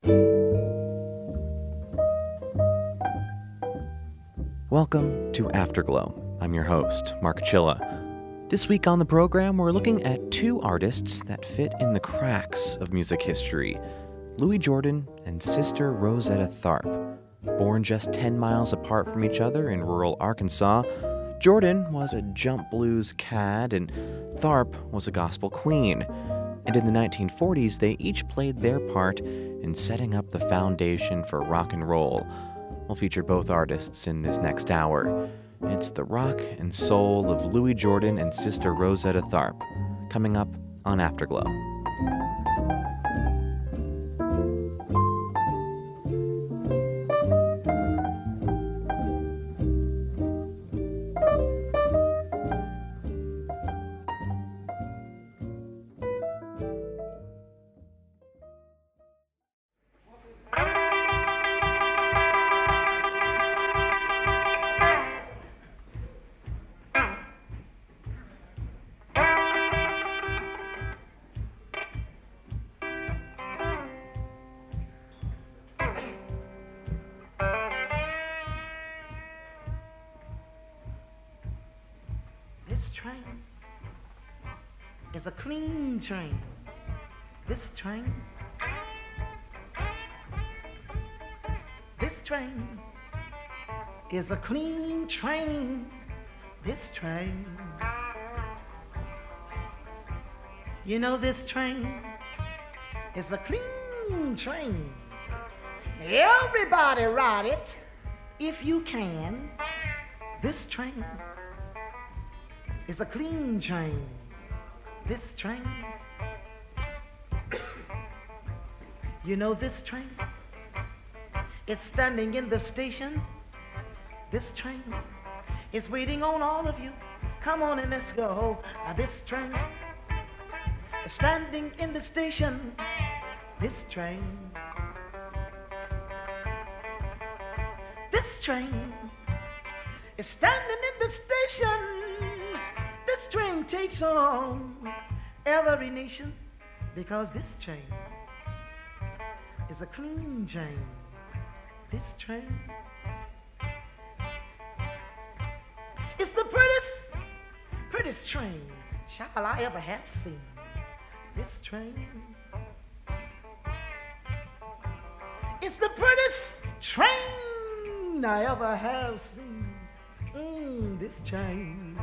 Welcome to Afterglow. I'm your host, Mark Chilla. This week on the program, we're looking at two artists that fit in the cracks of music history, Louis Jordan and Sister Rosetta Tharpe. Born just 10 miles apart from each other in rural Arkansas, Jordan was a jump blues cad and Tharpe was a gospel queen. And in the 1940s, they each played their part in setting up the foundation for rock and roll. We'll feature both artists in this next hour. It's the rock and soul of Louis Jordan and Sister Rosetta Tharpe, coming up on Afterglow. It's a clean train. This train is a clean train. This train, you know, this train is a clean train. Everybody ride it if you can. This train is a clean train. This train, you know, this train is standing in the station. This train is waiting on all of you. Come on and let's go. Now this train is standing in the station. This train is standing in the station. This train takes on every nation because this train is a clean train. This train is the prettiest train, child, I ever have seen. This train is the prettiest train I ever have seen. This train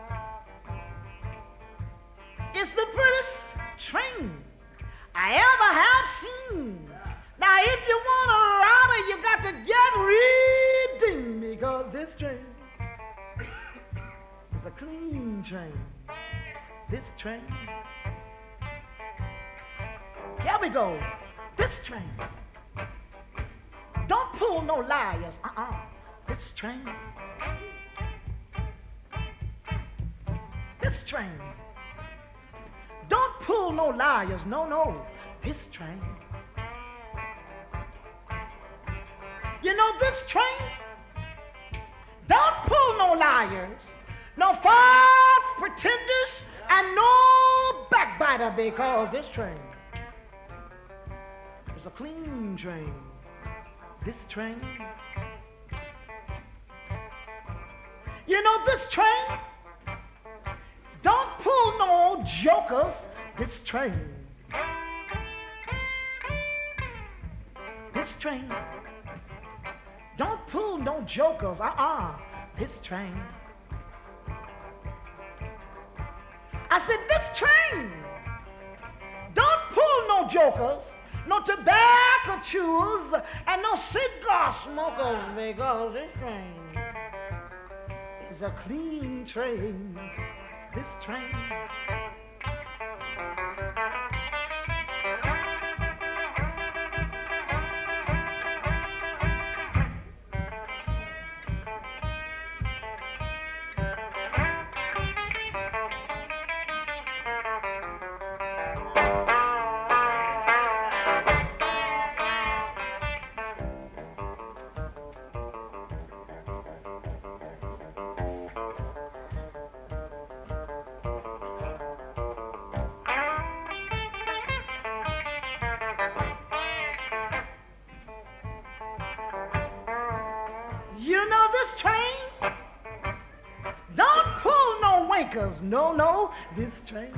is the prettiest train I ever have seen. Now, if you want a rider, you got to get reading because this train is a clean train. This train, here we go. This train, don't pull no liars. This train, don't pull no liars, no. This train, you know, this train, don't pull no liars, no false pretenders, and no backbiter because this train is a clean train. This train, you know, this train, don't pull no jokers. This train, don't pull no jokers. This train, I said, this train, don't pull no jokers, no tobacco chewers, and no cigar smokers because this train is a clean train. This train, wankers. No, no, this train.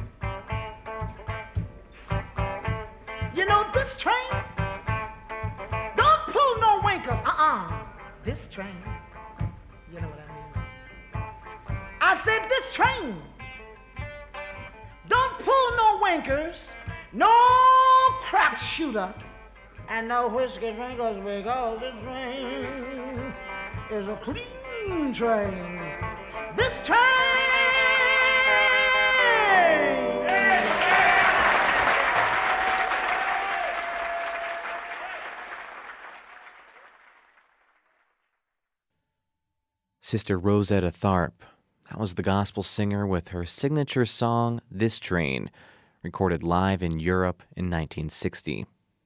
You know, this train don't pull no wankers. This train. You know what I mean? I said this train don't pull no wankers, no crap shooter, and no whiskey drinkers, because this train is a clean train. This train. Sister Rosetta Tharpe. That was the gospel singer with her signature song, This Train, recorded live in Europe in 1960.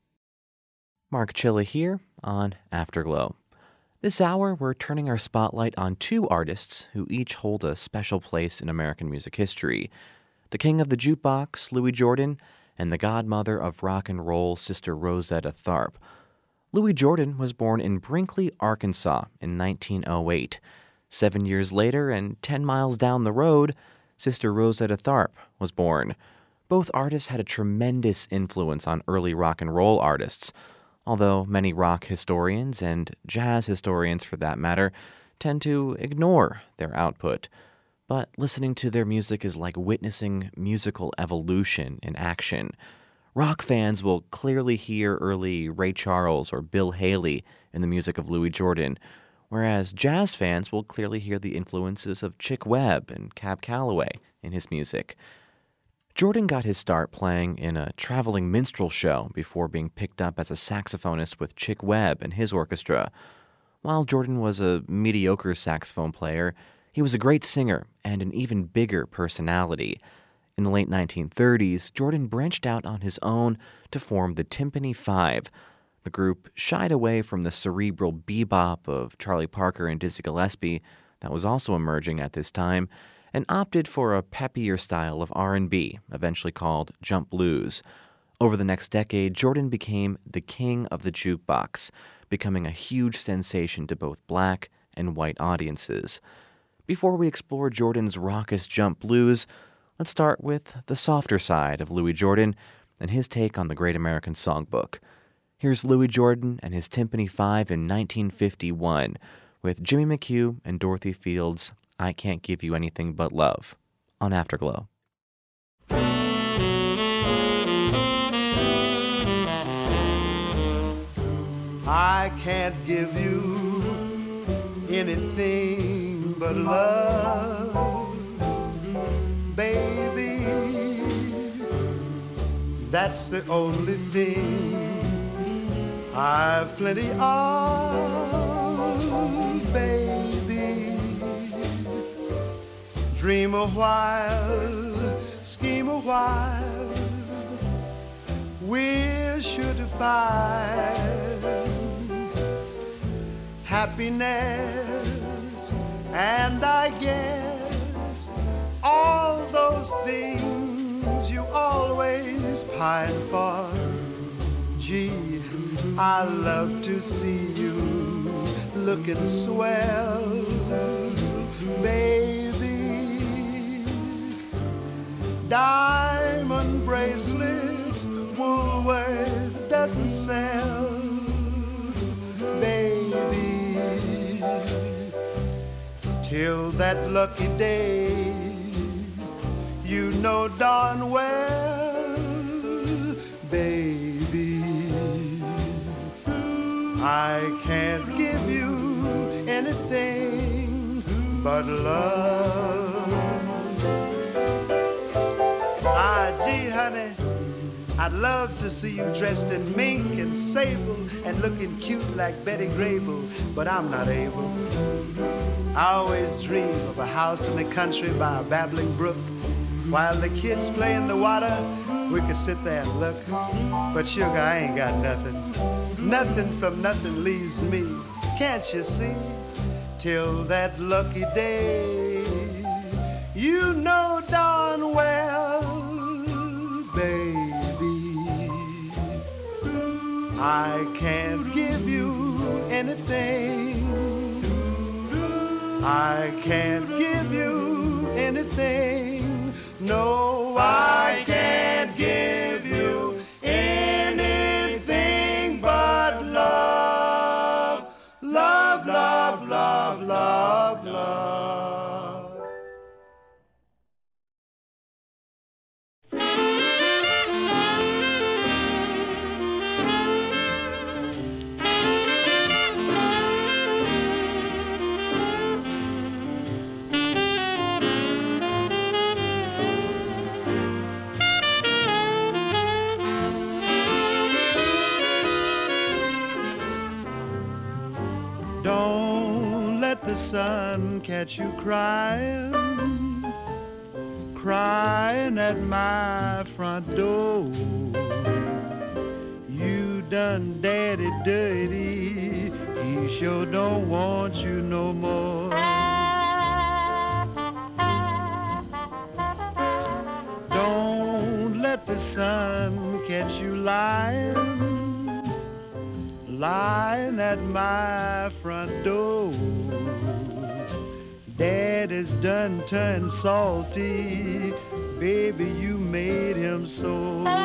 Mark Chilla here on Afterglow. This hour, we're turning our spotlight on two artists who each hold a special place in American music history. The king of the jukebox, Louis Jordan, and the godmother of rock and roll, Sister Rosetta Tharpe. Louis Jordan was born in Brinkley, Arkansas in 1908. 7 years later, and 10 miles down the road, Sister Rosetta Tharpe was born. Both artists had a tremendous influence on early rock and roll artists, although many rock historians, and jazz historians for that matter, tend to ignore their output. But listening to their music is like witnessing musical evolution in action. Rock fans will clearly hear early Ray Charles or Bill Haley in the music of Louis Jordan, whereas jazz fans will clearly hear the influences of Chick Webb and Cab Calloway in his music. Jordan got his start playing in a traveling minstrel show before being picked up as a saxophonist with Chick Webb and his orchestra. While Jordan was a mediocre saxophone player, he was a great singer and an even bigger personality. In the late 1930s, Jordan branched out on his own to form the Tympany Five. The group shied away from the cerebral bebop of Charlie Parker and Dizzy Gillespie that was also emerging at this time, and opted for a peppier style of R&B, eventually called jump blues. Over the next decade, Jordan became the king of the jukebox, becoming a huge sensation to both black and white audiences. Before we explore Jordan's raucous jump blues, let's start with the softer side of Louis Jordan and his take on the Great American Songbook. Here's Louis Jordan and his Tympany Five in 1951 with Jimmy McHugh and Dorothy Fields' I Can't Give You Anything But Love on Afterglow. I can't give you anything but love, baby. That's the only thing I've plenty of, baby. Dream a while, scheme a while, we're sure to find happiness, and I guess all those things you always pine for. Gee, I love to see you looking swell, baby. Diamond bracelets Woolworth doesn't sell, baby. Till that lucky day, you know darn well, baby, I can't give you anything but love. Ah, gee, honey, I'd love to see you dressed in mink and sable and looking cute like Betty Grable, but I'm not able. I always dream of a house in the country by a babbling brook. While the kids play in the water, we could sit there and look. But sugar, I ain't got nothing. Nothing from nothing leaves me. Can't you see? Till that lucky day, you know darn well, baby, I can't give you anything. I can't give you anything. No, I can't give you anything but love, love, love, love, love, love. Don't let the sun catch you crying, crying at my front door. You done daddy dirty, he sure don't want you no more. Don't let the sun catch you lying, lying at my front door. Daddy's done turned salty, baby, you made him so.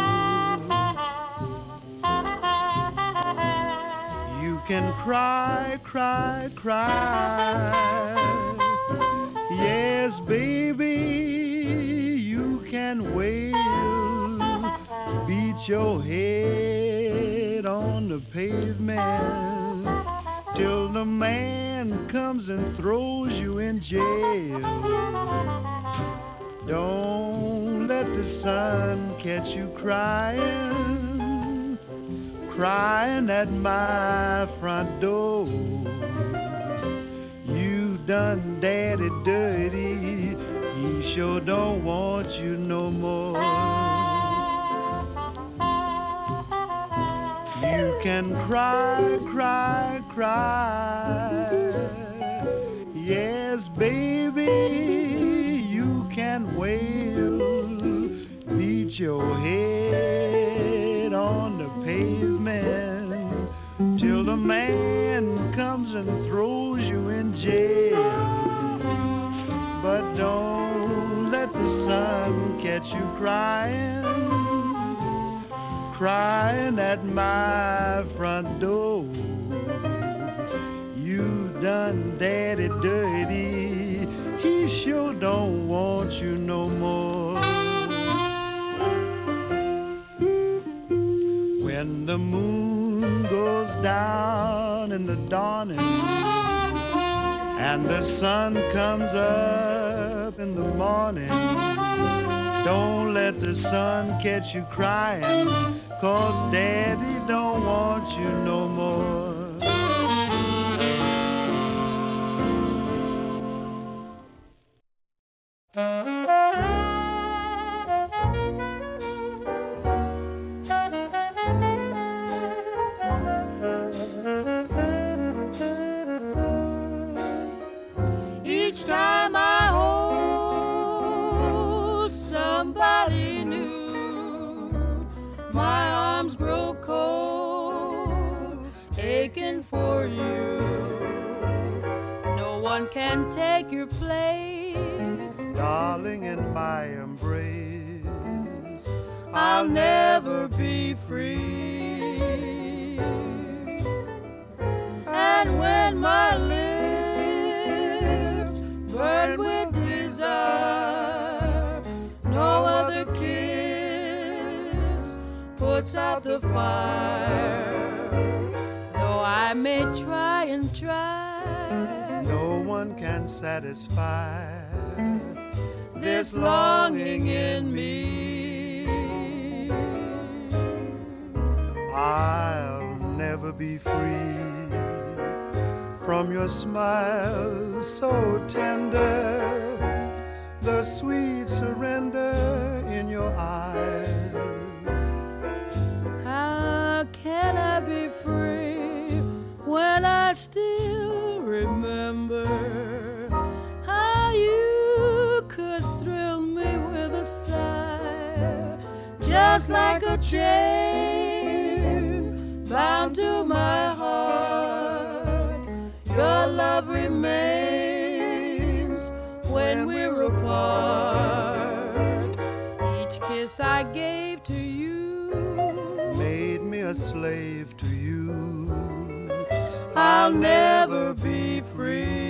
You can cry, cry, cry. Yes, baby, you can wail, beat your head on the pavement till the man comes and throws you in jail. Don't let the sun catch you crying, crying at my front door. You done daddy dirty, he sure don't want you no more. You can cry, cry, cry. Yes, baby, you can wail, beat your head on the pavement till the man comes and throws you in jail. But don't let the sun catch you crying, crying at my front door. You done daddy dirty, he sure don't want you no more. When the moon goes down in the dawning and the sun comes up in the morning, don't let the sun catch you crying, 'cause daddy don't want you no more. Each time I hold somebody new, my arms grow cold, aching for you. No one can take your place, Darling, in my embrace, I'll never be free. And when my lips burn with desire, no other kiss puts out the fire. Though I may try and try, no one can satisfy this longing in me. I'll never be free from your smile so tender, the sweet surrender in your eyes. How can I be free when I still remember how you could thrill me with a sigh, just like a chain bound to my heart? Your love remains when we're apart. kiss I gave to you made me a slave to you. I'll never be free.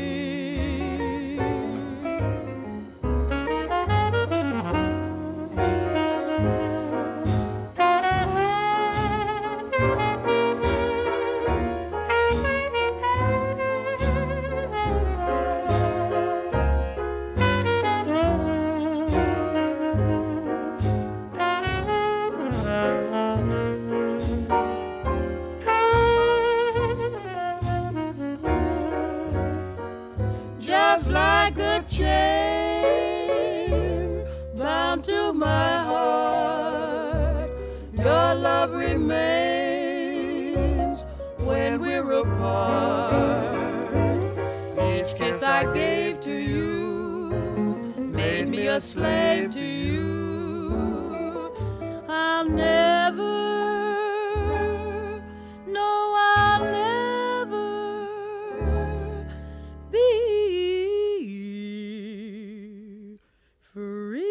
Just like a chain bound to my heart, your love remains when we're apart. Each kiss I gave to you made me a slave to you. I'll never, no, I'll never be free.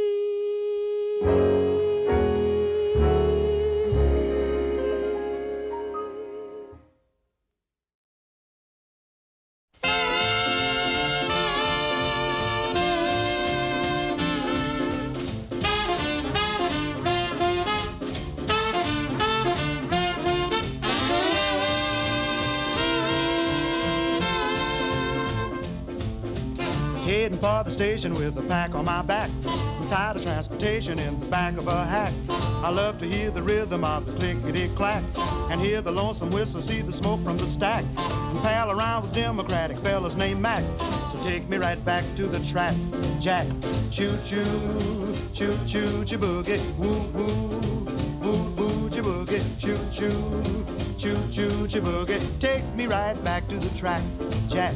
Heading for the station with a pack on my back. I'm tired of transportation in the back of a hack. I love to hear the rhythm of the clickety-clack and hear the lonesome whistle, see the smoke from the stack, and pal around with Democratic fellas named Mac. So take me right back to the track, Jack. Choo-choo, choo-choo, choo-boogie, woo-woo, woo-woo, choo-boogie, choo-choo, choo-choo, choo-boogie. Take me right back to the track, Jack.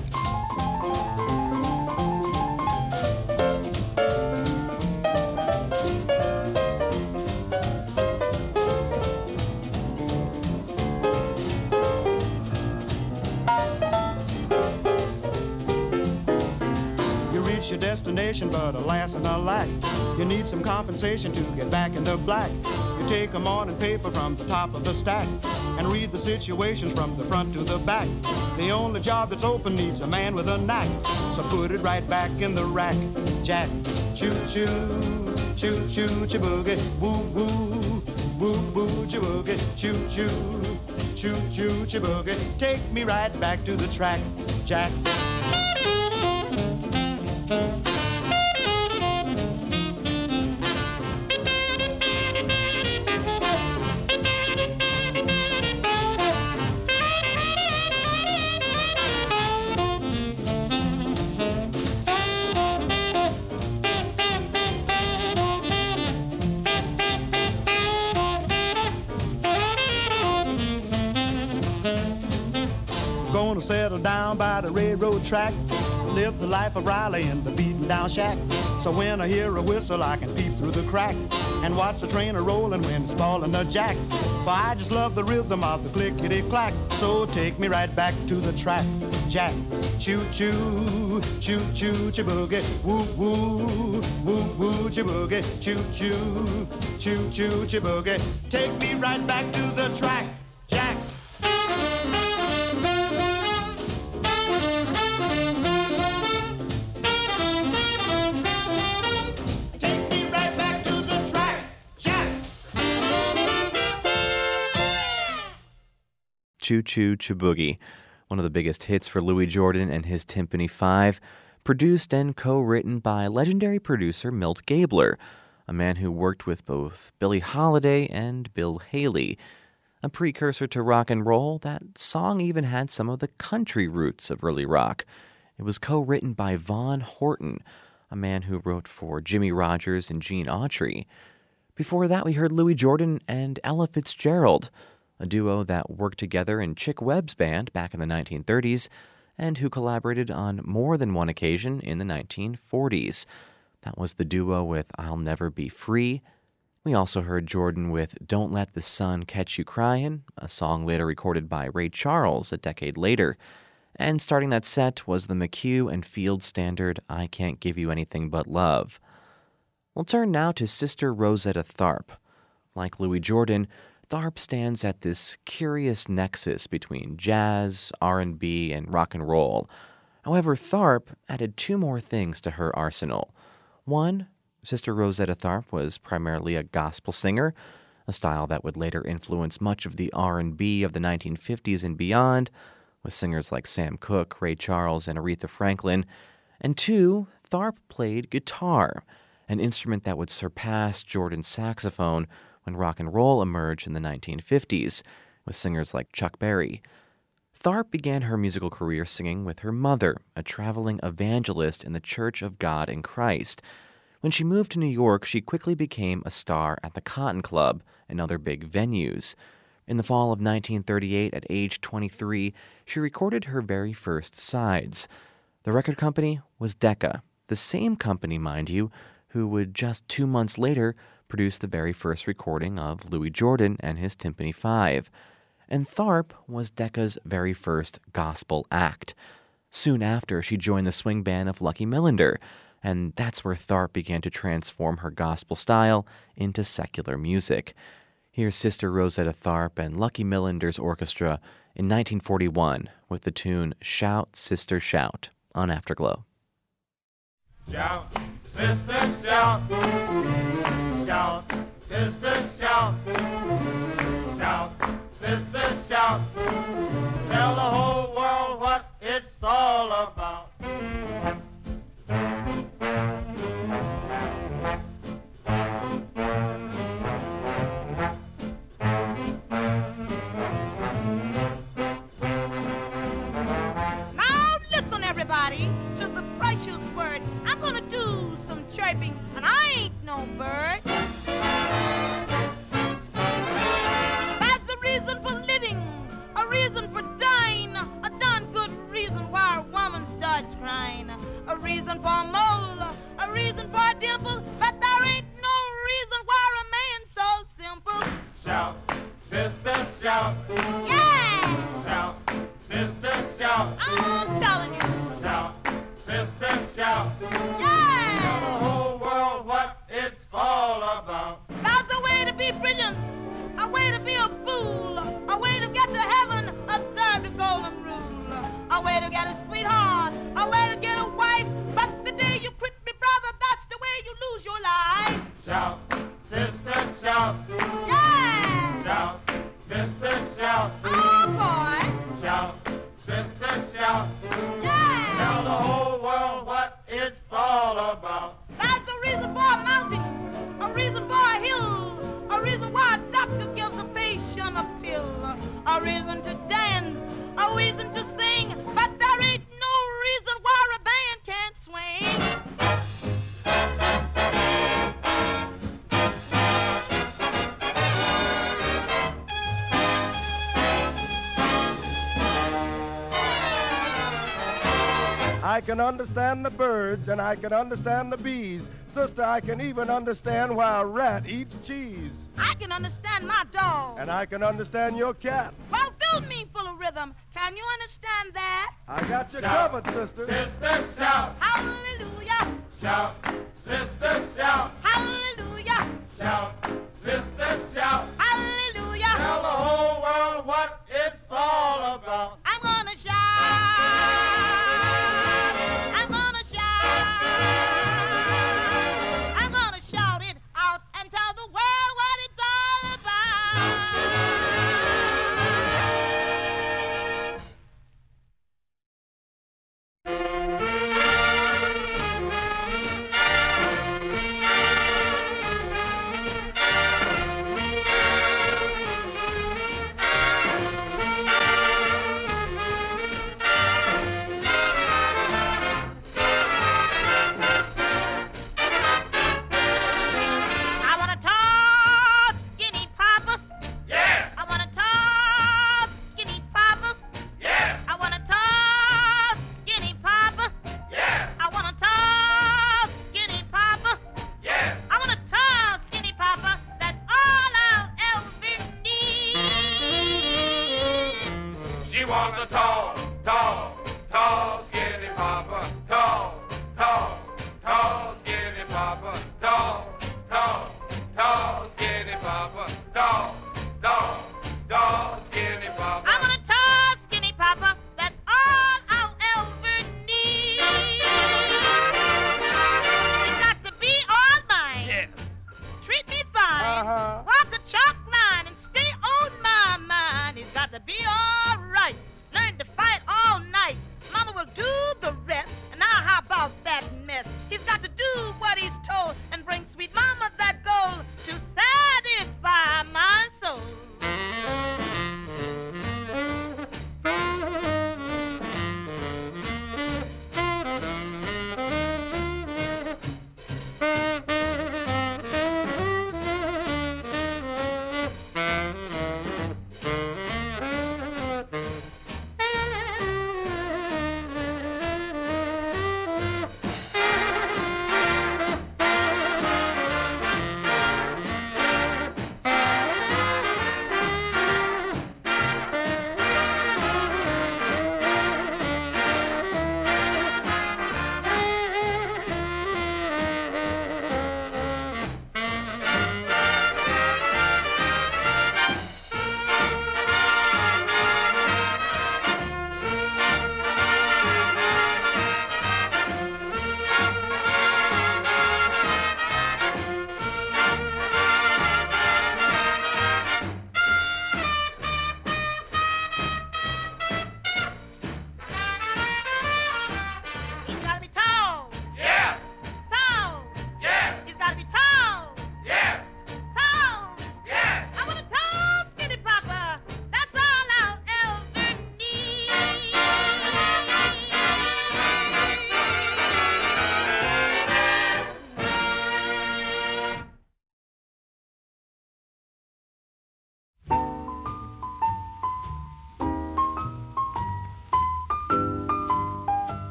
Your destination, but alas and alack, you need some compensation to get back in the black. You take a morning paper from the top of the stack and read the situations from the front to the back. The only job that's open needs a man with a knack, so put it right back in the rack, Jack. Choo-choo, choo-choo, choo-boogie, woo-woo, woo-woo, choo-boogie, choo-choo, choo-choo, choo-boogie. Take me right back to the track, Jack. Gonna settle down by the railroad track, live the life of Riley in the beaten down shack. So when I hear a whistle I can peep through the crack and watch the train a-rolling when it's falling a jack. For I just love the rhythm of the clickety-clack, so take me right back to the track, Jack. Choo-choo, choo-choo, choo-boogie, woo-woo, woo-woo, choo-boogie, choo-choo, choo-choo, choo-boogie. Take me right back to the track, Jack. Choo Choo Choo-Boogie, one of the biggest hits for Louis Jordan and his Tympany Five, produced and co-written by legendary producer Milt Gabler, a man who worked with both Billie Holiday and Bill Haley. A precursor to rock and roll, that song even had some of the country roots of early rock. It was co-written by Vaughn Horton, a man who wrote for Jimmie Rodgers and Gene Autry. Before that, we heard Louis Jordan and Ella Fitzgerald, a duo that worked together in Chick Webb's band back in the 1930s and who collaborated on more than one occasion in the 1940s. That was the duo with I'll Never Be Free. We also heard Jordan with Don't Let the Sun Catch You Cryin', a song later recorded by Ray Charles a decade later. And starting that set was the McHugh and Field standard I Can't Give You Anything But Love. We'll turn now to Sister Rosetta Tharpe. Like Louis Jordan, Tharpe stands at this curious nexus between jazz, R&B, and rock and roll. However, Tharpe added two more things to her arsenal. One, Sister Rosetta Tharpe was primarily a gospel singer, a style that would later influence much of the R&B of the 1950s and beyond, with singers like Sam Cooke, Ray Charles, and Aretha Franklin. And two, Tharpe played guitar, an instrument that would surpass Jordan's saxophone when rock and roll emerged in the 1950s, with singers like Chuck Berry. Tharpe began her musical career singing with her mother, a traveling evangelist in the Church of God in Christ. When she moved to New York, she quickly became a star at the Cotton Club and other big venues. In the fall of 1938, at age 23, she recorded her very first sides. The record company was Decca, the same company, mind you, who would just 2 months later produce the very first recording of Louis Jordan and his Tympany Five. And Tharpe was Decca's very first gospel act. Soon after, she joined the swing band of Lucky Millinder, and that's where Tharpe began to transform her gospel style into secular music. Here's Sister Rosetta Tharpe and Lucky Millinder's orchestra in 1941 with the tune Shout, Sister, Shout on Afterglow. Shout, sister, shout. Shout, sister, shout. Shout, sister, shout. Tell the whole world what it's all about. Now listen, everybody, to the precious word. I'm gonna do some chirping, and I ain't no bird. That's a reason for living, a reason for dying, a darn good reason why a woman starts crying, a reason for a mole, a reason for a dimple, but there ain't no reason why a man's so simple. Shout, sister, shout. Yeah! Shout, sister, shout. I'm telling you. Shout, sister, shout. Tell Yeah! the whole world what it's all about. That's a way to be brilliant, a way to be a fool, a way to get to heaven, observe the golden rule, a way to get a sweetheart, a way to get a wife, but the day you quit me, brother, that's the way you lose your life. Shout, sister, shout. Yeah! Shout, sister, shout. Oh, boy! Shout, sister, shout. Tell Yeah! the whole world what it's all about. That's a reason for a mountain, a reason for a hill, a reason why a doctor gives a patient a pill, a reason to dance, a reason to sing, but there ain't no reason why a band can't swing. I can understand the birds and I can understand the bees. Sister, I can even understand why a rat eats cheese. I can understand my dog. And I can understand your cat. Well, fill me full of rhythm. Can you understand that? I got you Shout. covered, sister. Sister, shout. Hallelujah! Shout, sister, shout. Hallelujah! Shout, sister, shout. Hallelujah! Tell the whole world what it's all about. I'm gonna shout. I'm gonna shout. I'm gonna shout it out and tell the world what it's all about. I want a tall, skinny papa. Yeah, I want a tall, skinny papa. yeah, I want a tall, skinny papa. yeah, I want a tall, skinny papa. yeah. I want a tall, skinny papa. That's all I'll ever need. She wants a tall, tall, tall, skinny papa. Tall, tall, tall, skinny papa. Tall,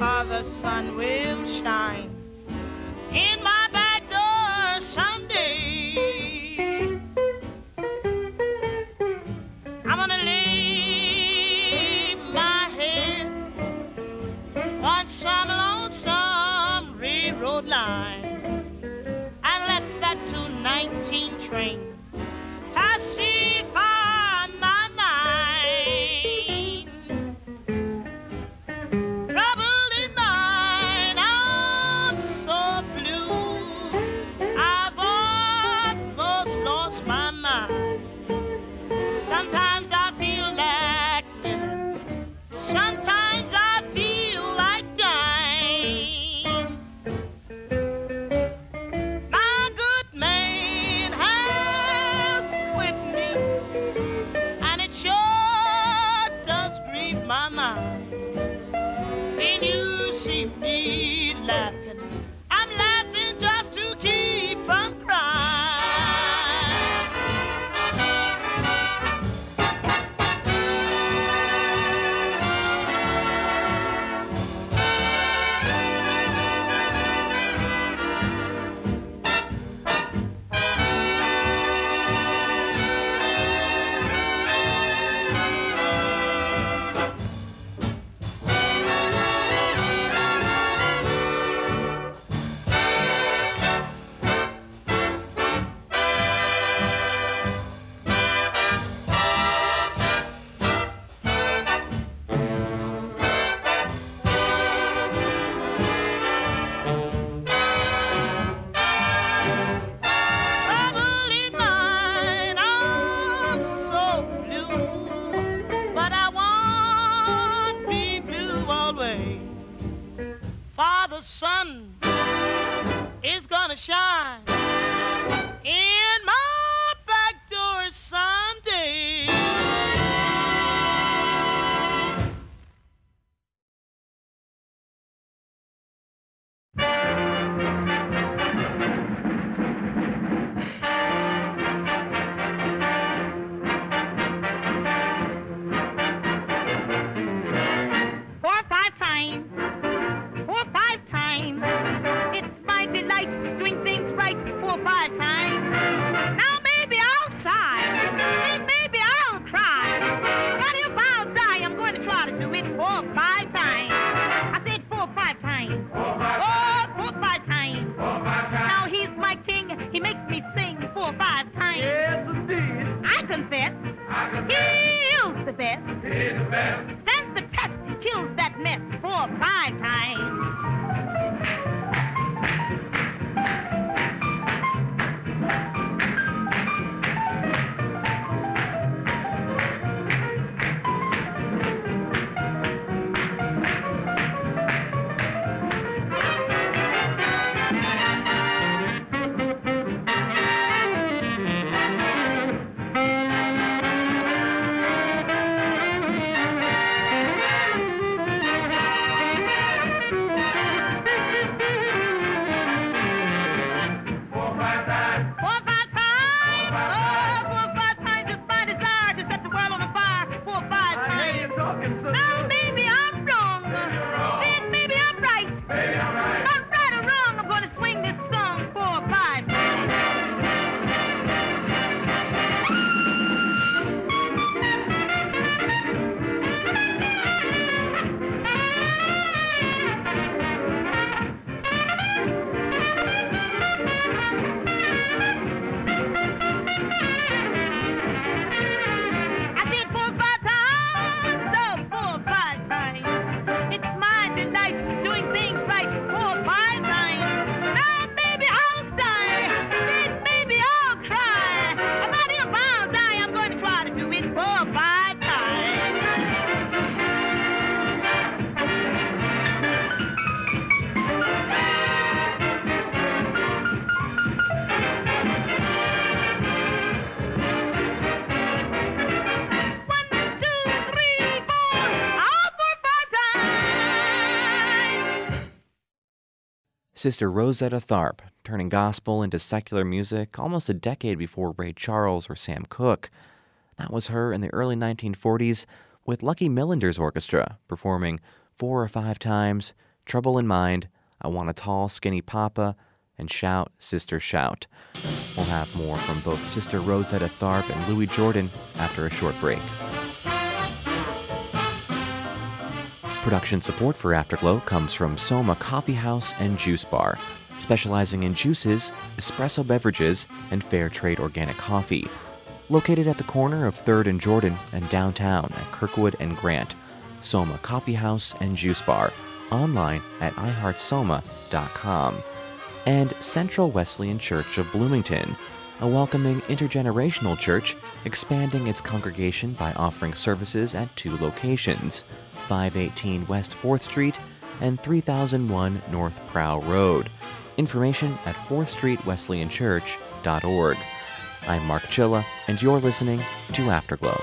for the sun will shine in my back door someday. I'm gonna lay my head on some lonesome railroad line and let that 219 train pass me by my mind. Troubled in mind, I'm so blue, I've almost lost my mind. Sometimes I feel like living, sometimes I feel like dying. My good man has quit me, and it sure does grieve my mind. When you see me laughing, I'm laughing just to keep from crying. Trouble in mind, I'm so blue, but I won't be blue always. For the sun is gonna shine in my back door someday. Four or five times, 4 or 5 times. It's my delight doing things right 4 or 5 times. Now maybe I'll sigh, and maybe I'll cry. But if I'll die, I'm going to try to do it 4 or 5 times. I said 4 or 5 times. 4 or 5 times. Now he's my king. He makes me sing 4 or 5 times. Yes, indeed. I confess, he's the best. Stands the test, he kills that mess 4 or 5 times. Sister Rosetta Tharpe, turning gospel into secular music almost a decade before Ray Charles or Sam Cooke. That was her in the early 1940s with Lucky Millender's orchestra, performing 4 or 5 times, Trouble in Mind, I Want a Tall, Skinny Papa, and Shout, Sister, Shout. We'll have more from both Sister Rosetta Tharpe and Louis Jordan after a short break. Production support for Afterglow comes from Soma Coffee House and Juice Bar, specializing in juices, espresso beverages, and fair trade organic coffee. Located at the corner of 3rd and Jordan and downtown at Kirkwood and Grant, Soma Coffee House and Juice Bar, online at iHeartSoma.com. And Central Wesleyan Church of Bloomington, a welcoming intergenerational church expanding its congregation by offering services at 2 locations, 518 West 4th Street and 3001 North Prow Road. Information at 4thstreetwesleyanchurch.org. I'm Mark Chilla, and you're listening to Afterglow.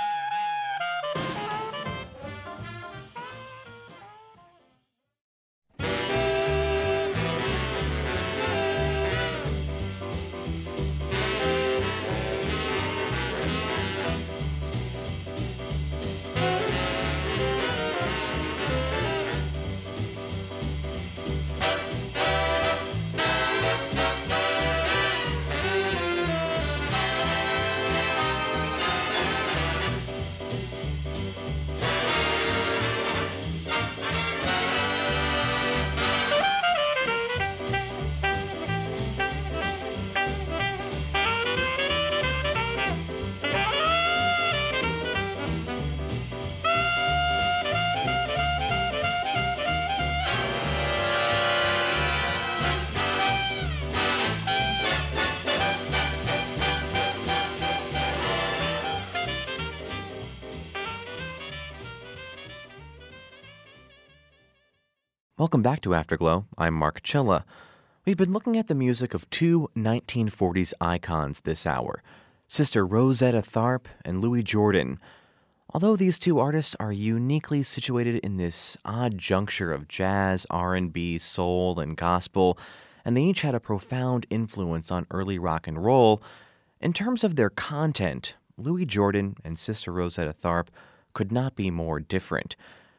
Welcome back to Afterglow. I'm Mark Chilla. We've been looking at the music of 2 1940s icons this hour, Sister Rosetta Tharpe and Louis Jordan. Although these 2 artists are uniquely situated in this odd juncture of jazz, R&B, soul, and gospel, and they each had a profound influence on early rock and roll, in terms of their content, Louis Jordan and Sister Rosetta Tharpe could not be more different.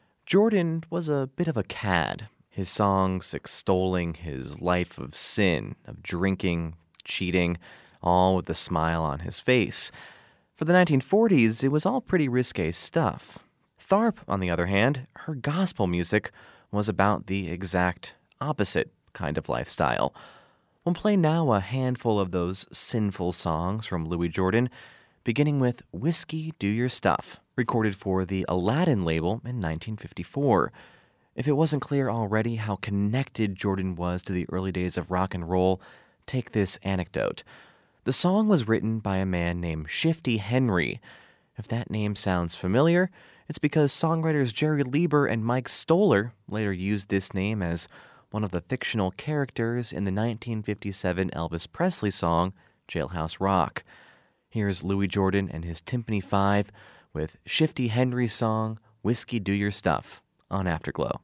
Jordan was a bit of a cad, his songs extolling his life of sin, of drinking, cheating, all with a smile on his face. For the 1940s, it was all pretty risque stuff. Tharpe, on the other hand, her gospel music was about the exact opposite kind of lifestyle. We'll play now a handful of those sinful songs from Louis Jordan, beginning with Whiskey Do Your Stuff, recorded for the Aladdin label in 1954. If it wasn't clear already how connected Jordan was to the early days of rock and roll, take this anecdote. The song was written by a man named Shifty Henry. If that name sounds familiar, it's because songwriters Jerry Leiber and Mike Stoller later used this name as one of the fictional characters in the 1957 Elvis Presley song, Jailhouse Rock. Here's Louis Jordan and his Timpani 5 with Shifty Henry's song, Whiskey Do Your Stuff, on Afterglow.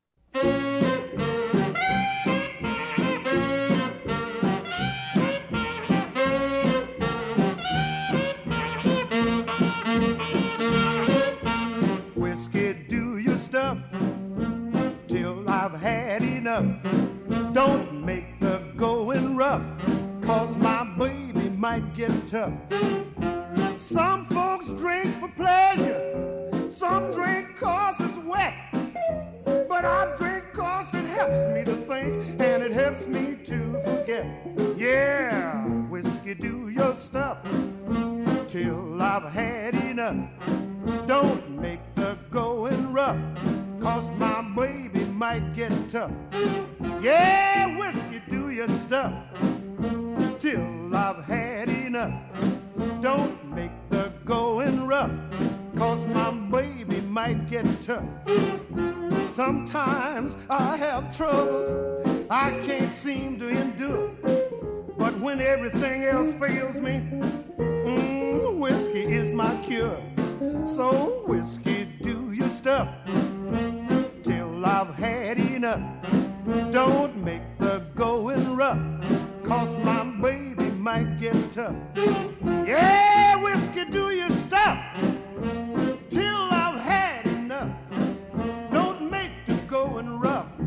Whiskey, do your stuff till I've had enough. Don't make the going rough, 'cause my baby might get tough. Some folks drink for pleasure, some drink 'cause it's wet, but I drink 'cause it helps me to think, and it helps me to forget. Yeah, whiskey, do your stuff till I've had enough. Don't make the going rough, 'cause my baby might get tough. Yeah, whiskey, do your stuff till I've had enough. Don't make the going rough, 'cause my baby might get tough. Sometimes I have troubles I can't seem to endure, but when everything else fails me, whiskey is my cure. So whiskey, do your stuff till I've had enough. Don't make the going rough, 'cause my baby might get tough. Yeah, whiskey, do your stuff till I've had enough. Don't make the going rough,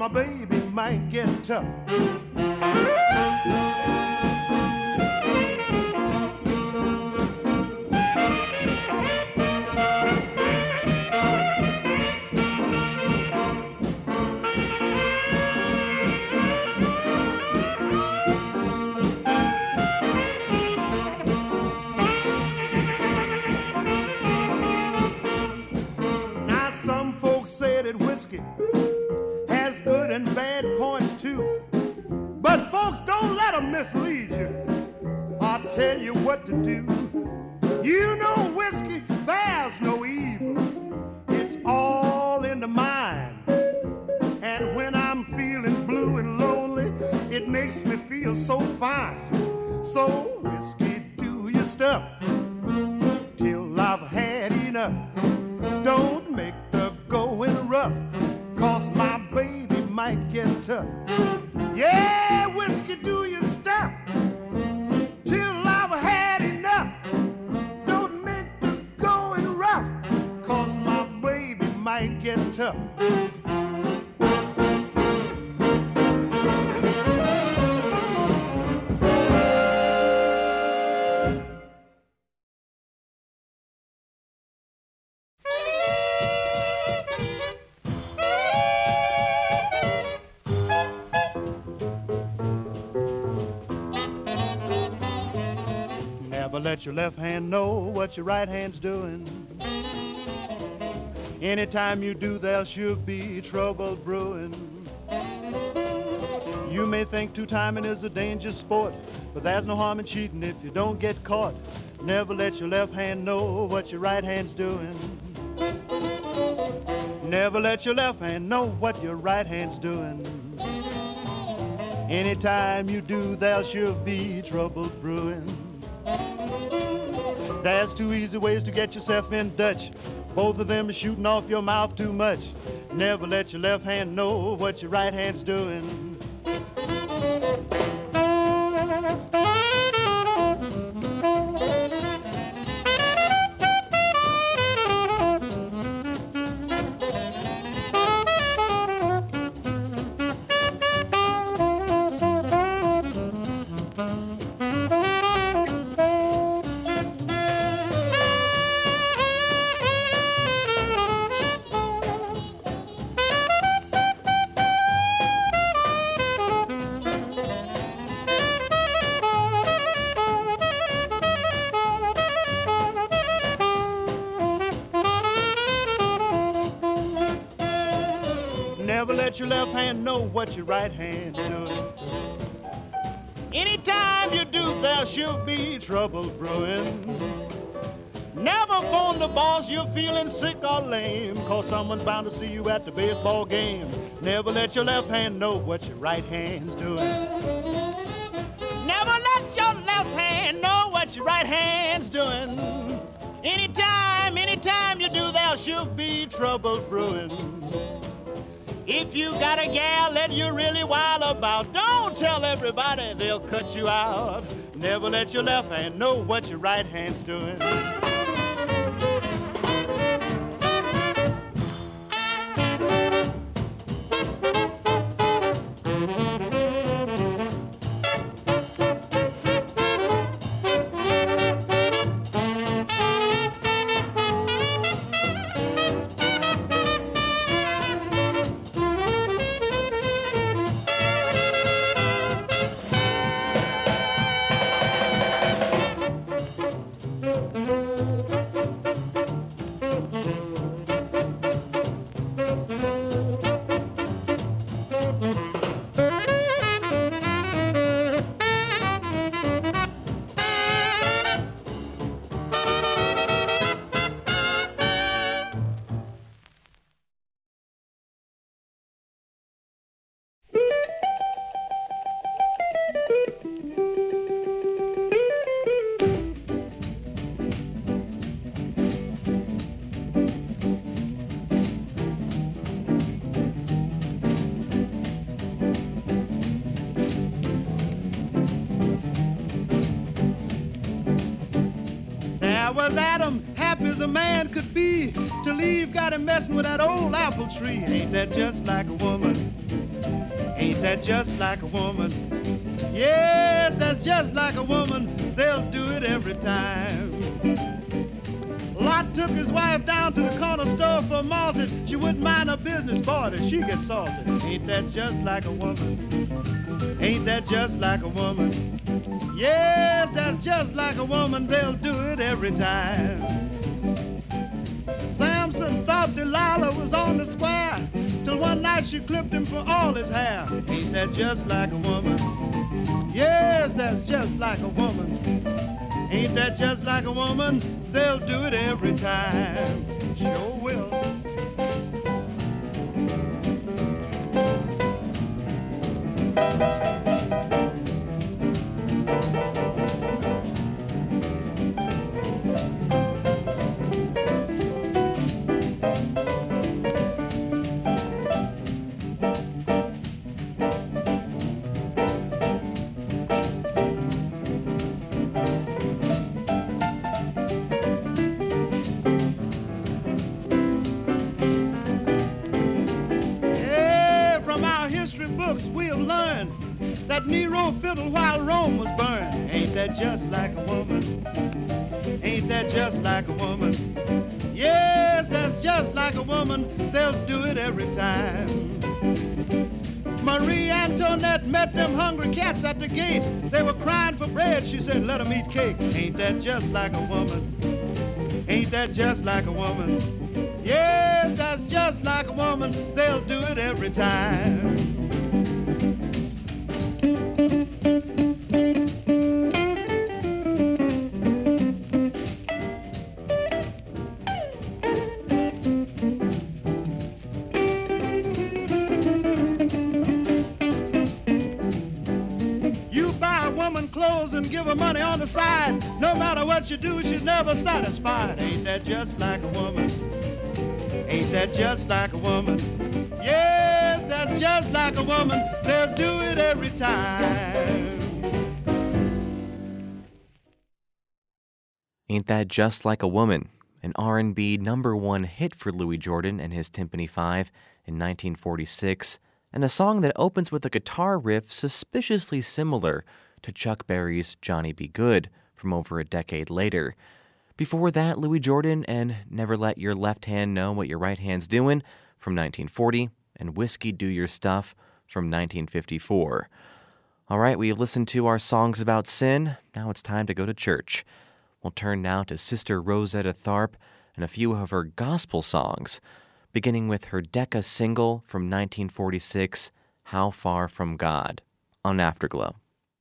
my baby might get tough. Whiskey has good and bad points too, but folks, don't let them mislead you. I'll tell you what to do. You know whiskey bears no evil. It's all in the mind. And when I'm feeling blue and lonely, it makes me feel so fine. So whiskey, do your stuff till I've had enough. Don't make the going rough, 'cause my baby might get tough. Yeah, whiskey, do your stuff till I've had enough. Don't make the going rough, 'cause my baby might get tough. Let your left hand know what your right hand's doing. Anytime you do, there'll sure be trouble brewing. You may think two-timing is a dangerous sport, but there's no harm in cheating if you don't get caught. Never let your left hand know what your right hand's doing. Never let your left hand know what your right hand's doing. Anytime you do, there'll sure be trouble brewing. There's two easy ways to get yourself in Dutch. Both of them are shooting off your mouth too much. Never let your left hand know what your right hand's doing. Never let your left hand know what your right hand's doing. Anytime you do, there sure be trouble brewing. Never phone the boss you're feeling sick or lame, 'cause someone's bound to see you at the baseball game. Never let your left hand know what your right hand's doing. Never let your left hand know what your right hand's doing. Anytime you do, there'll sure be trouble brewing. If you got a gal that you're really wild about, don't tell everybody, they'll cut you out. Never let your left hand know what your right hand's doing. There was Adam, happy as a man could be, till leaf got him messing with that old apple tree. Ain't that just like a woman? Ain't that just like a woman? Yes, that's just like a woman. They'll do it every time. Lot took his wife down to the corner store for malted. She wouldn't mind her business, boy, that she gets salted. Ain't that just like a woman? Ain't that just like a woman? Yes, that's just like a woman. They'll do it every time. Samson thought Delilah was on the square till one night she clipped him for all his hair. Ain't that just like a woman? Yes, that's just like a woman. Ain't that just like a woman? They'll do it every time. Sure will. We'll learn that Nero fiddled while Rome was burned. Ain't that just like a woman? Ain't that just like a woman? Yes, that's just like a woman. They'll do it every time. Marie Antoinette met them hungry cats at the gate. They were crying for bread. She said, let them eat cake. Ain't that just like a woman? Ain't that just like a woman? Yes, that's just like a woman. They'll do it every time. And give her money on the side. No matter what you do, she's never satisfied. Ain't that just like a woman? Ain't that just like a woman? Yes, that's just like a woman. They'll do it every time. Ain't That Just Like a Woman? An R&B #1 hit for Louis Jordan and his Tympany Five in 1946, and a song that opens with a guitar riff suspiciously similar to Chuck Berry's Johnny B. Good from over a decade later. Before that, Louis Jordan and Never Let Your Left Hand Know What Your Right Hand's Doing from 1940, and Whiskey Do Your Stuff from 1954. All right, we've listened to our songs about sin. Now it's time to go to church. We'll turn now to Sister Rosetta Tharpe and a few of her gospel songs, beginning with her Decca single from 1946, How Far From God, on Afterglow.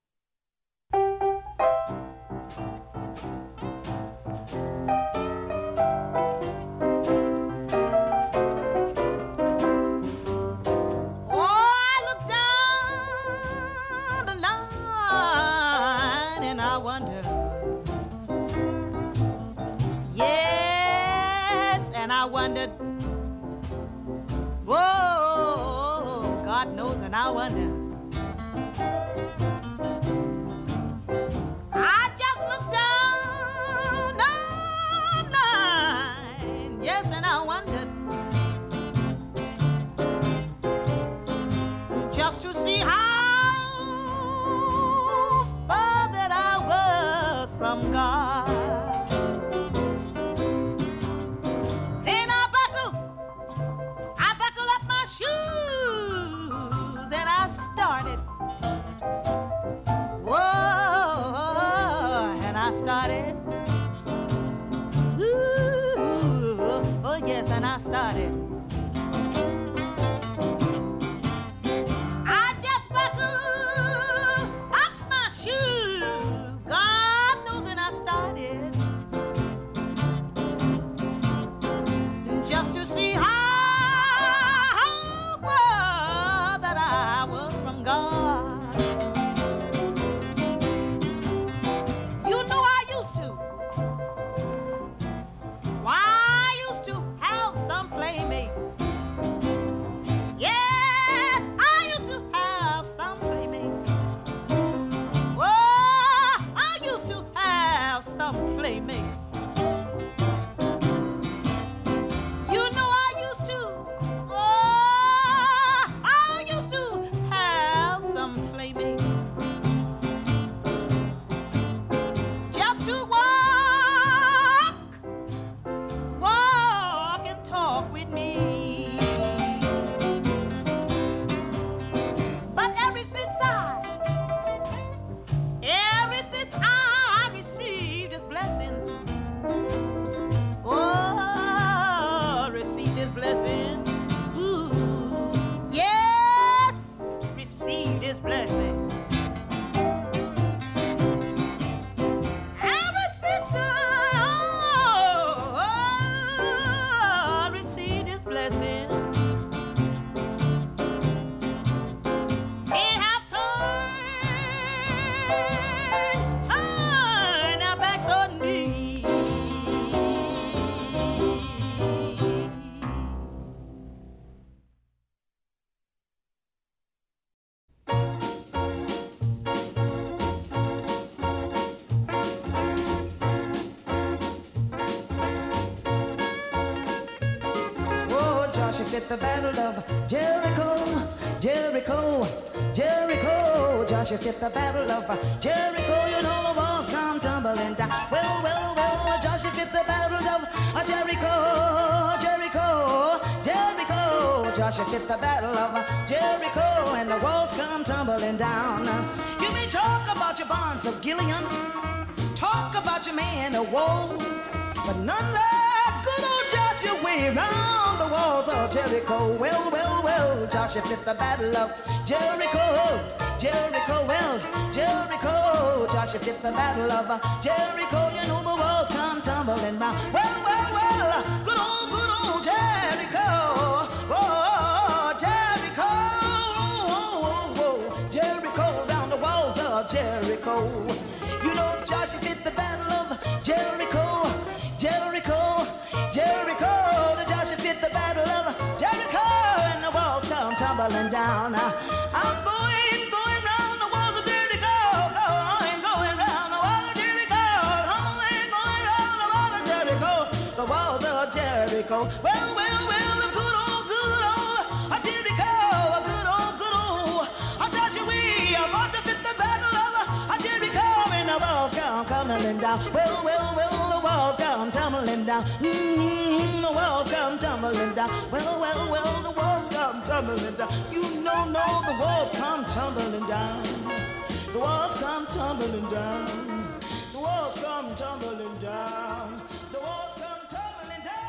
Whoa, God knows, and I wonder. I just looked down the line, yes, and I wondered just to see how far that I was from God. Shoes and I started. Whoa, and I started. Ooh, oh yes, and I started. I just buckled fit the battle of Jericho, Jericho, Jericho. Joshua fit the battle of Jericho. You know the walls come tumbling down. Well, well, well, Joshua fit the battle of Jericho, Jericho, Jericho. Joshua fit the battle of Jericho, and the walls come tumbling down. You may talk about your bonds of Gilead, talk about your man of woe, but none like good old Joshua way round the walls of Jericho. Well, well, well, Joshua fit the battle of Jericho, Jericho, well, Jericho. Joshua fit the battle of Jericho. You know the walls come tumbling down. Well, well, well, good old Jericho. Oh, Jericho, Jericho, round the walls of Jericho. You know Joshua fit the battle of Jericho, Jericho, Jericho. The Joshua fit the battle of Jericho, and the walls come tumbling down. I'm going round the walls of Jericho, going round the walls of Jericho, going round the walls of Jericho, the walls of Jericho. Well, well, well, a good old Jericho, a good old Joshua, we are about to fit the battle of Jericho, and the walls come tumbling down. Well, well, well, the walls come tumbling down. The walls come tumbling down. Well, well, well, the walls come tumbling down. You know, no, the walls come tumbling down. The walls come tumbling down. The walls come tumbling down. The walls come tumbling down.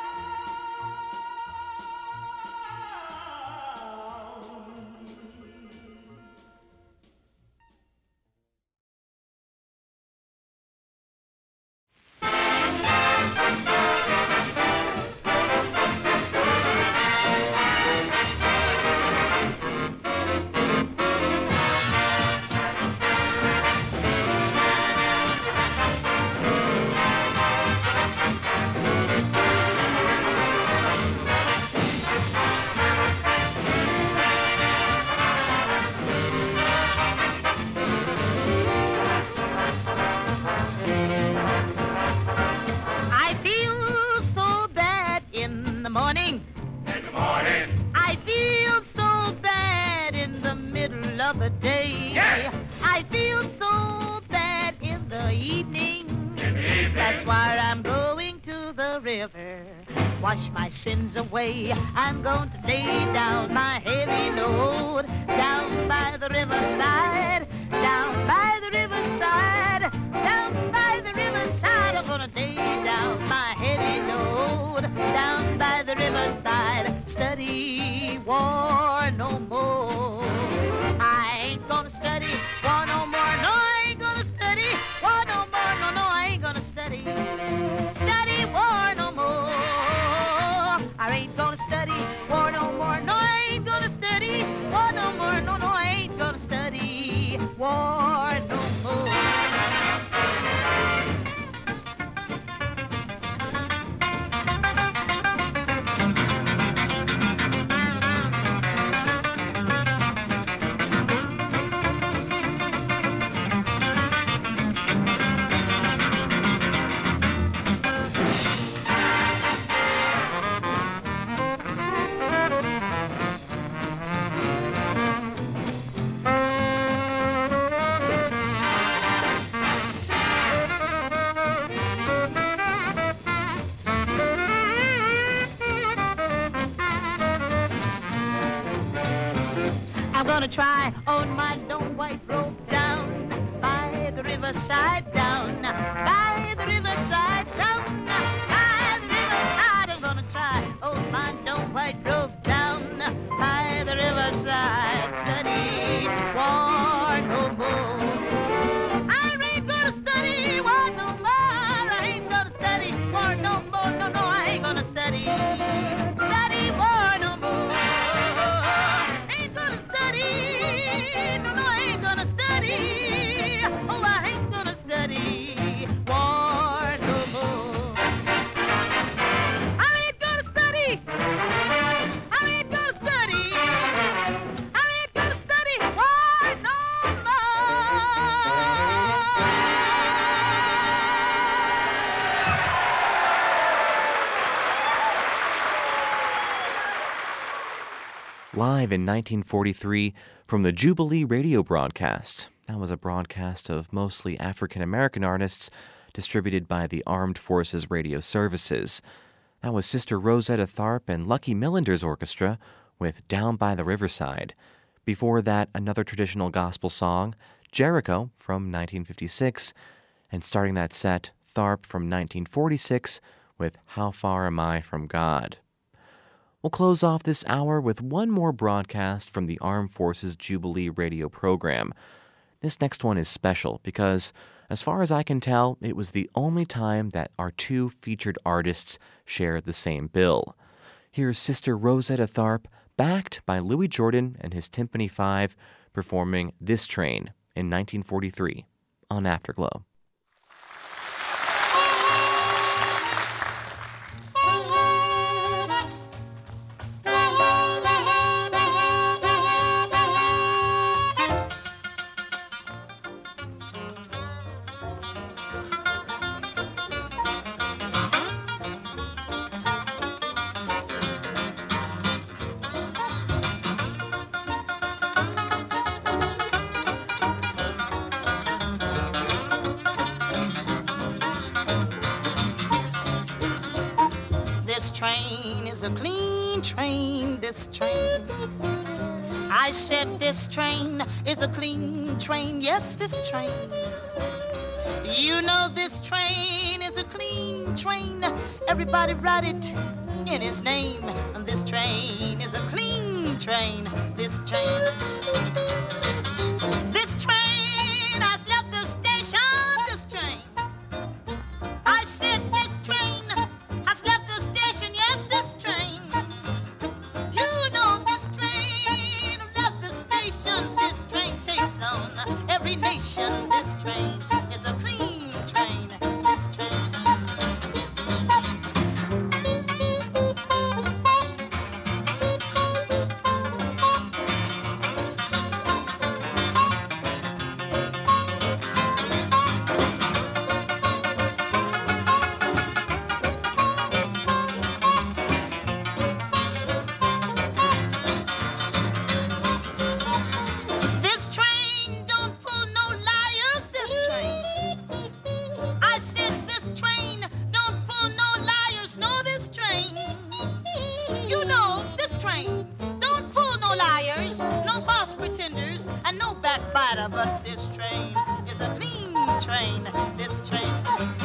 Wash my sins away. I'm going to lay down my heavy load down by the riverside, down by the riverside, down by the riverside. I'm gonna lay down my heavy load down by the riverside. Study war no more. I ain't gonna study war no more. No, I ain't gonna study war no more. No, no, I ain't gonna study war no more. I ain't gonna study war no more. No, I ain't gonna study war no more. No, no, I ain't gonna study war no more. Try on my lone white robe down by the riverside, down by the riverside, down by the riverside. I'm gonna try on my lone white robe down by the riverside. Study war no more. I ain't gonna study war no more. I ain't gonna study war no more. No, no, I ain't gonna study war no more. No, no, I ain't gonna study. Oh, I ain't gonna study war no more. live in 1943 from the Jubilee radio broadcast. That was a broadcast of mostly African-American artists distributed by the Armed Forces Radio Services. That was Sister Rosetta Tharpe and Lucky Millender's Orchestra with Down by the Riverside. Before that, another traditional gospel song, Jericho from 1956, and starting that set, Tharpe from 1946 with How Far Am I From God. We'll close off this hour with one more broadcast from the Armed Forces Jubilee radio program. This next one is special because, as far as I can tell, it was the only time that our two featured artists shared the same bill. Here's Sister Rosetta Tharpe, backed by Louis Jordan and his Timpani 5, performing This Train in 1943 on Afterglow. A clean train, this train. I said this train is a clean train, yes, this train. You know this train is a clean train. Everybody write it in his name. And this train is a clean train, this train. This train has left the station, this train. I said this train has left the station, yes, this train. You know this train left the station. This train takes on every nation. This train is a clean train. This train. But this train is a clean train, this train.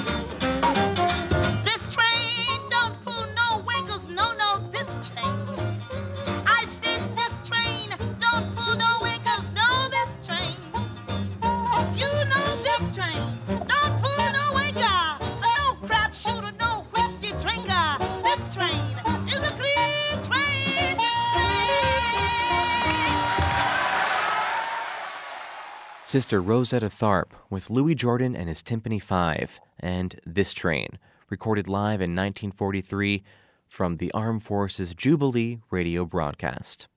This train don't pull no wiggles, no, this train. I said this train don't pull no wiggles, no, this train. You know this train don't pull no wiggle, no crap shooter, no whiskey drinker. This train is a clean train, this train. Sister Rosetta Tharpe with Louis Jordan and his Timpani 5 and This Train, recorded live in 1943 from the Armed Forces Jubilee radio broadcast.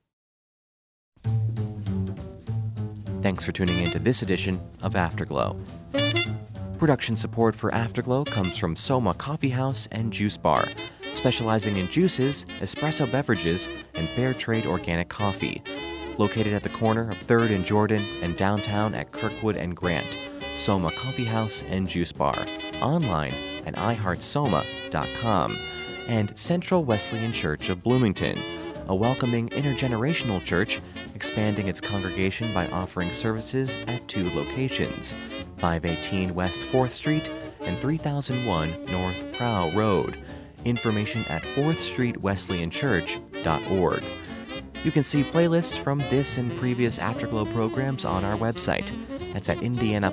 Thanks for tuning in to this edition of Afterglow. Production support for Afterglow comes from Soma Coffee House and Juice Bar, specializing in juices, espresso beverages, and fair trade organic coffee. Located at the corner of 3rd and Jordan and downtown at Kirkwood and Grant, Soma Coffee House and Juice Bar, online at iHeartSoma.com, and Central Wesleyan Church of Bloomington, a welcoming intergenerational church expanding its congregation by offering services at 2 locations, 518 West 4th Street and 3001 North Prow Road. Information at 4thstreetwesleyanchurch.org. You can see playlists from this and previous Afterglow programs on our website. That's at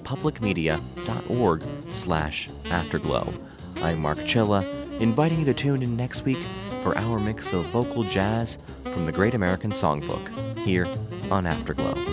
indianapublicmedia.org/Afterglow. I'm Mark Chilla, inviting you to tune in next week for our mix of vocal jazz from the Great American Songbook, here on Afterglow.